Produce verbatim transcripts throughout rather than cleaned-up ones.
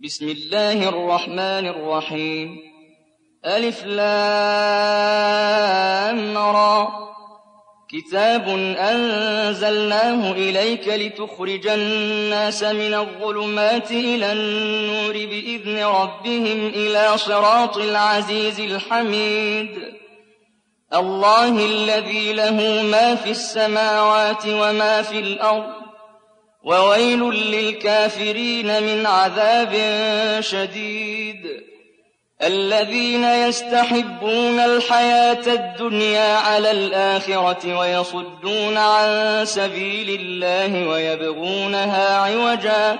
بسم الله الرحمن الرحيم ألف لام را كتاب أنزلناه إليك لتخرج الناس من الظلمات إلى النور بإذن ربهم إلى صراط العزيز الحميد الله الذي له ما في السماوات وما في الأرض وويل للكافرين من عذاب شديد الذين يستحبون الحياة الدنيا على الآخرة ويصدون عن سبيل الله ويبغونها عوجا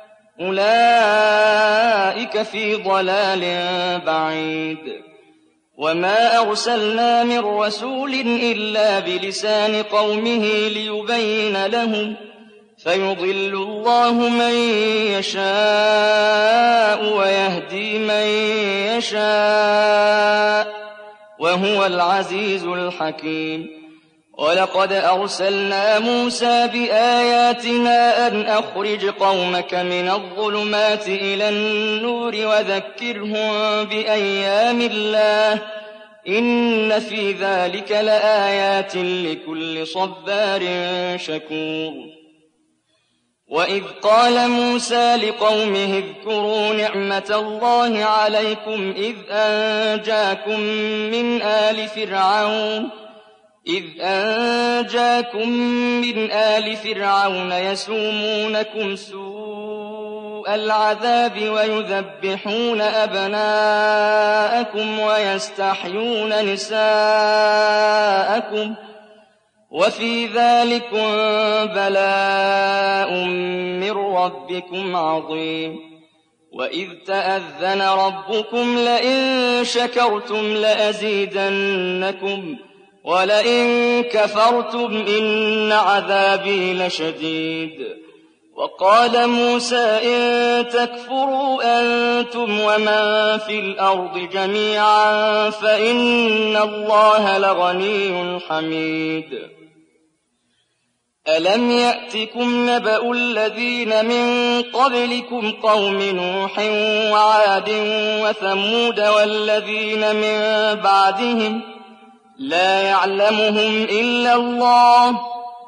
أولئك في ضلال بعيد وما أرسلنا من رسول إلا بلسان قومه ليبين لهم فيضل الله من يشاء ويهدي من يشاء وهو العزيز الحكيم ولقد أرسلنا موسى بآياتنا أن أخرج قومك من الظلمات إلى النور وذكرهم بأيام الله إن في ذلك لآيات لكل صبار شكور وإذ قال موسى لقومه اذكروا نعمة الله عليكم إذ أنجاكم من آل فرعون إذ أنجاكم من آل فرعون يسومونكم سوء العذاب ويذبحون أبناءكم ويستحيون نساءكم وفي ذلكم بلاء من ربكم عظيم وإذ تأذن ربكم لئن شكرتم لأزيدنكم ولئن كفرتم إن عذابي لشديد وقال موسى إن تكفروا أنتم ومن في الأرض جميعا فإن الله لغني حميد ألم يأتكم نبأ الذين من قبلكم قوم نوح وعاد وثمود والذين من بعدهم لا يعلمهم إلا الله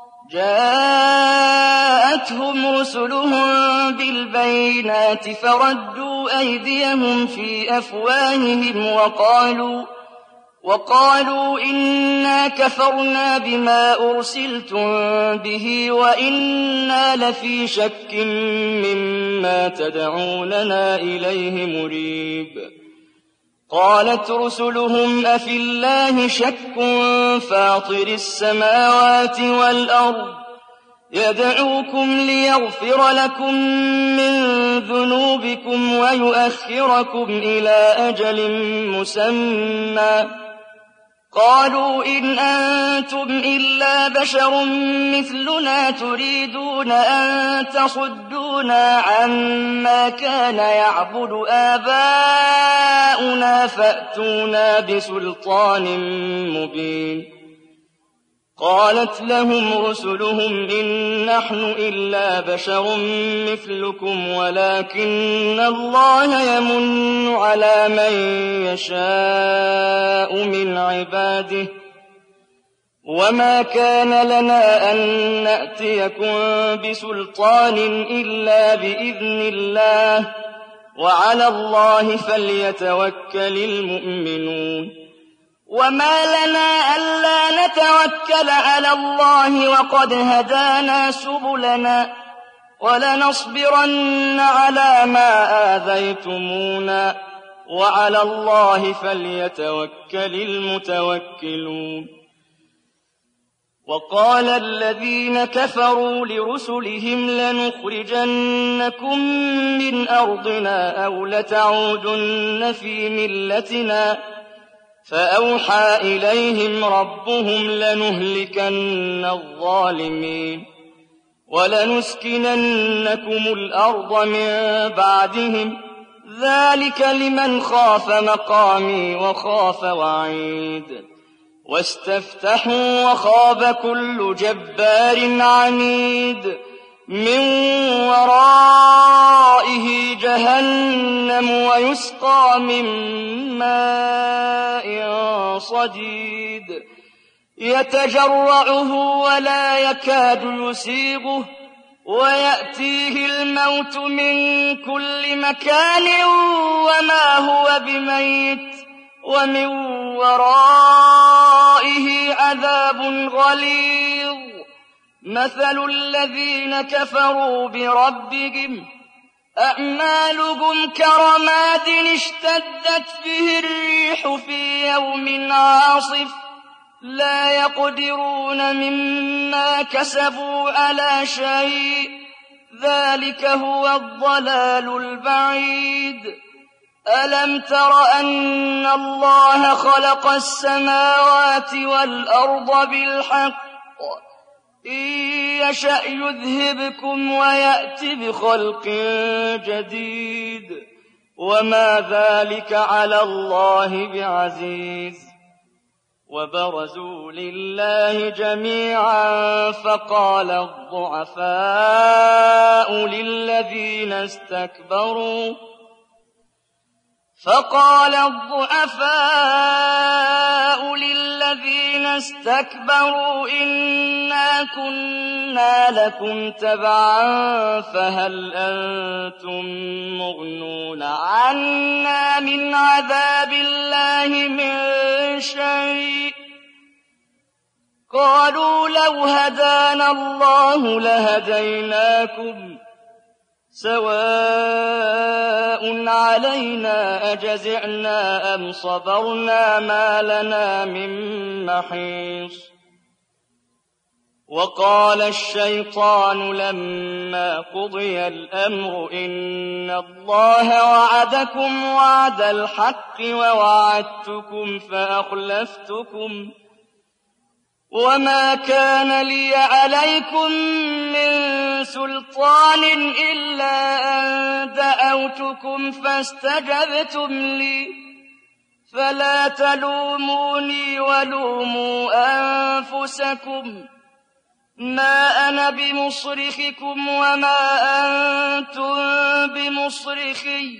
جاءتهم رسلهم بالبينات فردوا أيديهم في أفواههم وقالوا وقالوا إنا كفرنا بما أرسلتم به وإنا لفي شك مما تدعوننا إليه مريب قالت رسلهم أفي الله شك فاطر السماوات والأرض يدعوكم ليغفر لكم من ذنوبكم ويؤخركم إلى أجل مسمى قالوا إن أنتم إلا بشر مثلنا تريدون أن تصدونا عما كان يعبد آباؤنا فأتونا بسلطان مبين قالت لهم رسلهم إن نحن إلا بشر مثلكم ولكن الله يمن على من يشاء من عباده وما كان لنا أن نأتيكم بسلطان إلا بإذن الله وعلى الله فليتوكل المؤمنون وما لنا ألا نتوكل على الله وقد هدانا سبلنا ولنصبرن على ما آذيتمونا وعلى الله فليتوكل المتوكلون وقال الذين كفروا لرسلهم لنخرجنكم من أرضنا أو لتعودن في ملتنا فأوحى إليهم ربهم لنهلكن الظالمين ولنسكننكم الأرض من بعدهم ذلك لمن خاف مقامي وخاف وعيد واستفتحوا وخاب كل جبار عنيد من ورائه جهنم يسقى من ماء صديد يتجرعه ولا يكاد يسيغه ويأتيه الموت من كل مكان وما هو بميت ومن ورائه عذاب غليظ مثل الذين كفروا بربهم أعمالهم كرماد اشتدت به الريح في يوم عاصف لا يقدرون مما كسبوا على شيء ذلك هو الضلال البعيد ألم تر أن الله خلق السماوات والأرض بالحق إن يشأ يذهبكم ويأت بخلق جديد وما ذلك على الله بعزيز وبرزوا لله جميعا فقال الضعفاء للذين استكبروا فقال الضعفاء للذين استكبروا إنا كنا لكم تبعا فهل أنتم مغنون عنا من عذاب الله من شيء قالوا لو هدانا الله لهديناكم سواء علينا أجزعنا أم صبرنا ما لنا من محيص وقال الشيطان لما قضي الأمر إن الله وعدكم وعد الحق ووعدتكم فأخلفتكم وما كان لي عليكم من سلطان إلا أن دعوتكم فاستجبتم لي فلا تلوموني ولوموا أنفسكم ما أنا بمصرخكم وما أنتم بمصرخي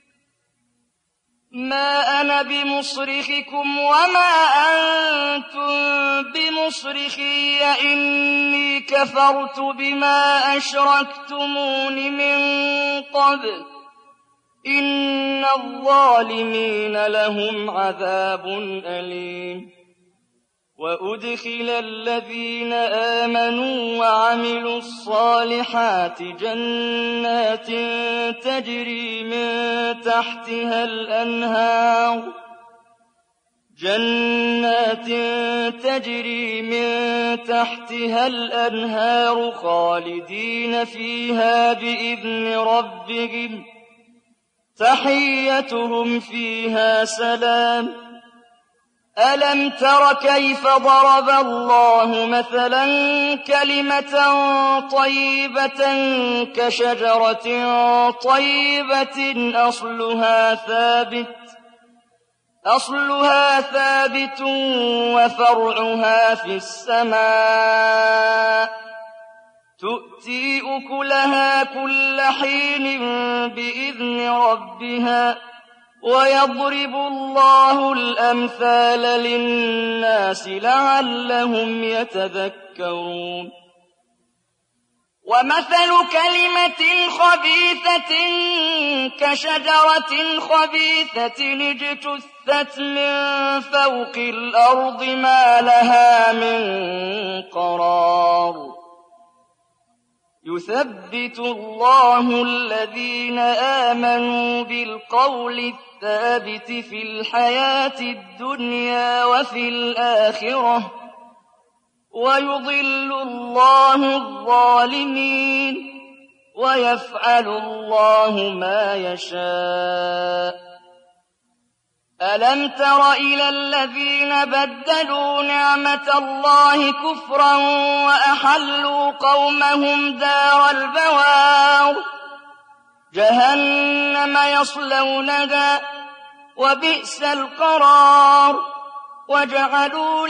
ما أنا بمصرخكم وما أنتم بمصرخي إني كفرت بما أشركتمون من قبل إن الظالمين لهم عذاب أليم وأدخل الذين آمنوا وعملوا الصالحات جنات تجري من تحتها الأنهار جنات تجري من تحتها الأنهار خالدين فيها بإذن ربهم تحيتهم فيها سلام ألم تر كيف ضرب الله مثلا كلمة طيبة كشجرة طيبة أصلها ثابت أصلها ثابت وفرعها في السماء تؤتي أكلها كل حين بإذن ربها ويضرب الله الأمثال للناس لعلهم يتذكرون ومثل كلمة خبيثة كشجرة خبيثة اجتثت من فوق الأرض ما لها من قرار يثبت الله الذين آمنوا بالقول الثابت في الحياة الدنيا وفي الآخرة ويضل الله الظالمين ويفعل الله ما يشاء ألم تر إلى الذين بدلوا نعمة الله كفرا وأحلوا قومهم دار البوار جهنم يصلونها وبئس القرار وجعلوا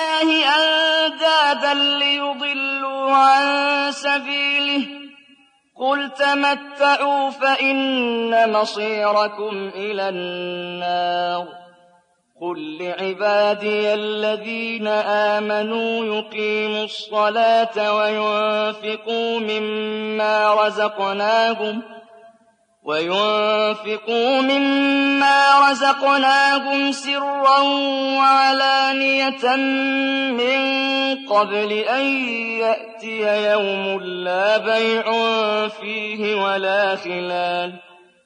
لله أندادا ليضلوا عن سبيله قل تمتعوا فإن مصيركم إلى النار قل لعبادي الذين آمنوا يقيموا الصلاة وينفقوا مما رزقناهم وينفقوا مما رزقناهم سرا وعلانية من قبل أن يأتي يوم لا بيع فيه ولا خلال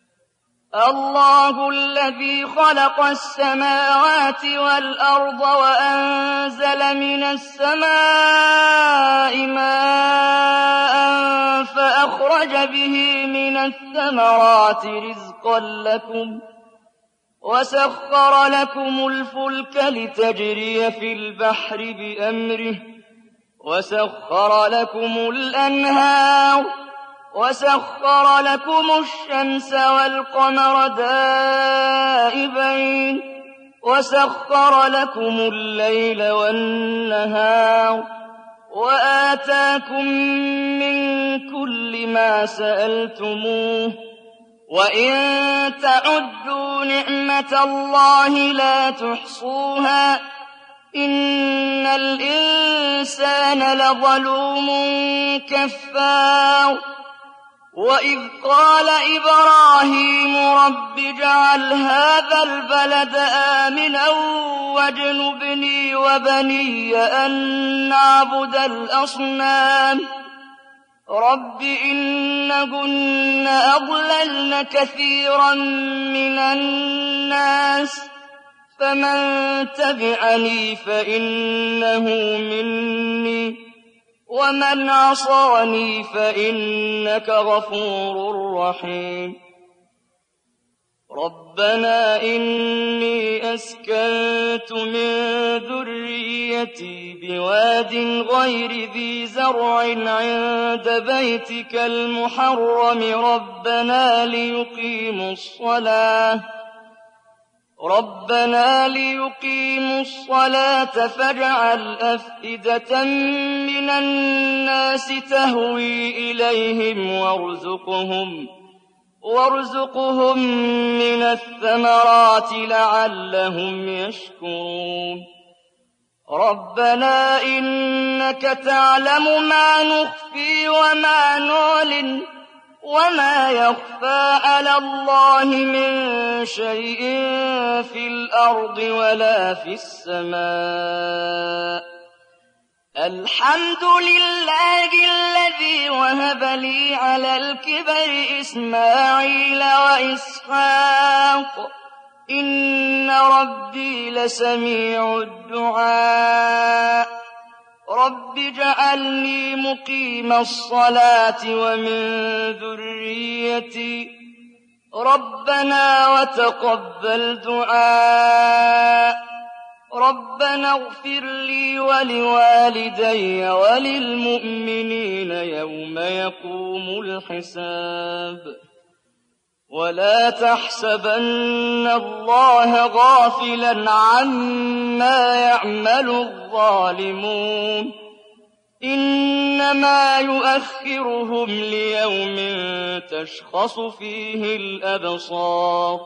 الله الذي خلق السماوات والأرض وأنزل من السماء ماء فأخرج به من الثمرات رزقا لكم وسخر لكم الفلك لتجري في البحر بأمره وسخر لكم الأنهار وسخر لكم الشمس والقمر دائبين وسخر لكم الليل والنهار وآتاكم من كل ما سألتموه وإن تعدوا نعمة الله لا تحصوها إن الإنسان لظلوم كفار وإذ قال إبراهيم رب اجعل هذا البلد آمنا واجنبني وبني أن نعبد الأصنام رب إنهن أضللن كثيرا من الناس فمن تبعني فإنه مني ومن عصاني فإنك غفور رحيم ربنا إني أسكنت من ذريتي بواد غير ذي زرع عند بيتك المحرم ربنا ليقيموا الصلاة ربنا ليقيموا الصلاة فاجعل أفئدة من الناس تهوي إليهم وارزقهم وارزقهم من الثمرات لعلهم يشكرون ربنا إنك تعلم ما نخفي وما نعلن وما يخفى على الله من شيء في الأرض ولا في السماء الحمد لله الذي وهب لي على الكبر إسماعيل وإسحاق إن ربي لسميع الدعاء رب اجعلني مقيم الصلاة ومن ذريتي ربنا وتقبل دعاء ربنا اغفر لي ولوالدي وللمؤمنين يوم يقوم الحساب ولا تحسبن الله غافلا عما يعمل الظالمون إنما يؤخرهم ليوم تشخص فيه الأبصار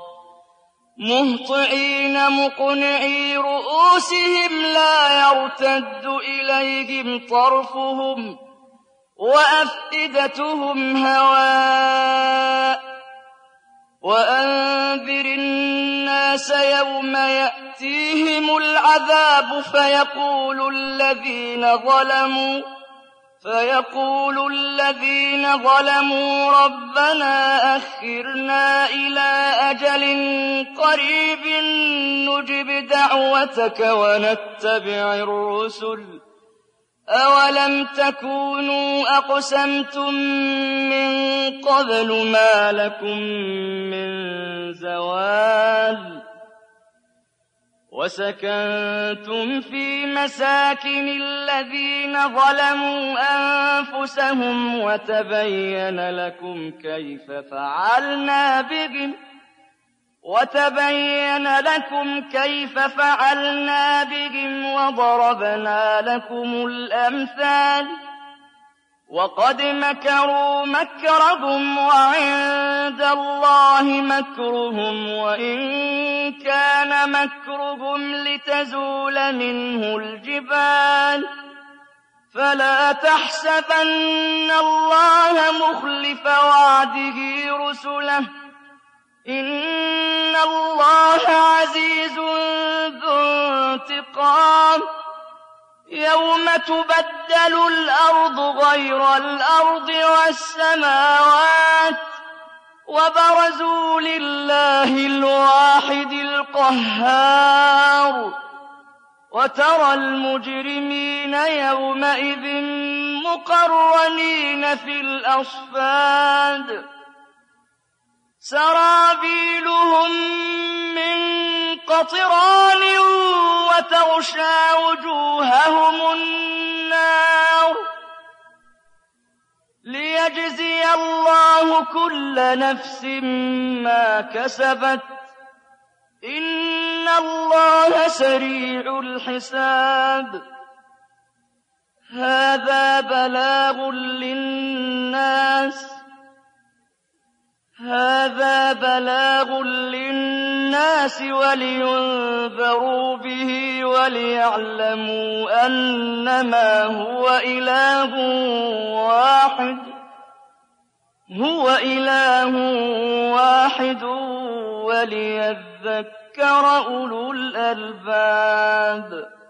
مهطعين مقنعي رؤوسهم لا يرتد إليهم طرفهم وأفئدتهم هواء وأنذر الناس يوم يأتيهم العذاب فيقول الذين ظلموا فيقول الذين ظلموا ربنا أخرنا إلى أجل قريب نجب دعوتك ونتبع الرسل أولم تكونوا أقسمتم من قبل ما لكم من زوال وسكنتم في مساكن الذين ظلموا أنفسهم وتبين لكم كيف فعلنا بهم وتبين لكم كيف فعلنا بهم وضربنا لكم الأمثال وقد مكروا مكرهم وعند الله مكرهم وإن كان مكرهم لتزول منه الجبال فلا تحسبن الله مخلف وعده رسله إن الله عزيز ذو انتقام يوم تبدل الأرض غير الأرض والسماوات وبرزوا لله الواحد القهار وترى المجرمين يومئذ مقرنين في الأصفاد سرابيلهم من قطران وتغشى وجوههم النار ليجزي الله كل نفس ما كسبت إن الله سريع الحساب هذا بلاغ للناس هذا بلاغ للناس ولينذروا به وليعلموا أنما هو إله واحد هو إله واحد وليذكر أولو الألباب